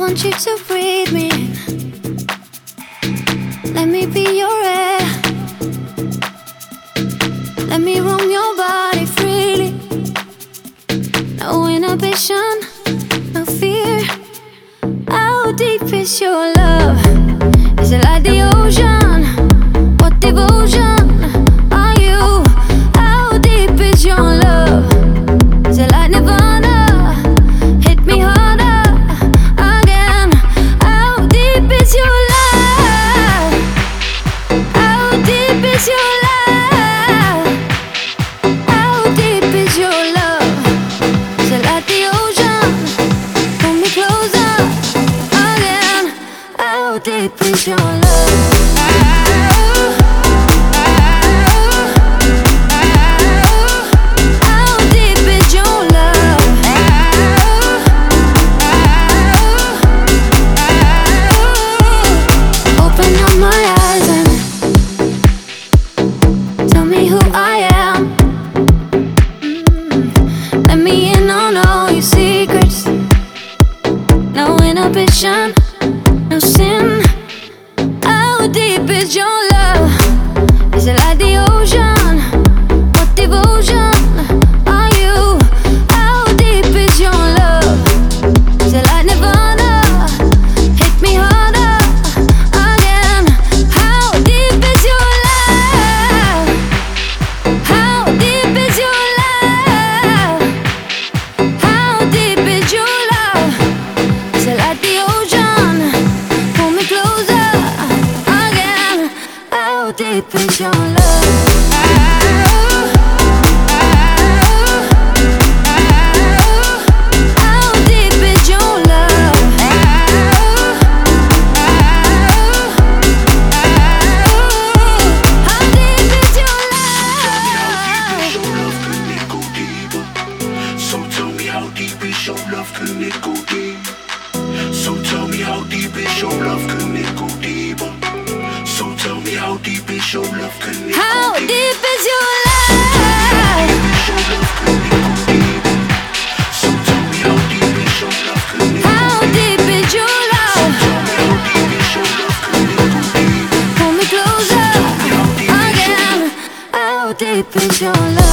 want you to breathe me. Let me be your air. Let me roam your body freely. No inhibition, no fear. How deep is your love? Is it like the ocean? What devotion are you? How deep is your love? Is it like Nirvana? Hit me harder again. How deep is your love? How deep is your love? How deep is your love? Is it like the ocean? Pull me closer again. How deep is your love? No sin. How deep is your love? Is it like the ocean? What devotion are you? How deep is your love? Is it like Nirvana? Hit me harder again. How deep is your love? How deep is your love? How deep is your love? Is it like the ocean? Pull me closer again. How deep is your love? How deep is your love? How deep is your love? So tell me how deep is your love, can it go deep? So tell me how deep is your love, can it go deeper? So tell me how deep is your love, can it go deeper? How deep is your love? So tell me how deep is your love, can it go How deep is your love? Tell me how deep is your love, can it go deeper? Pull me closer again. How deep is your love?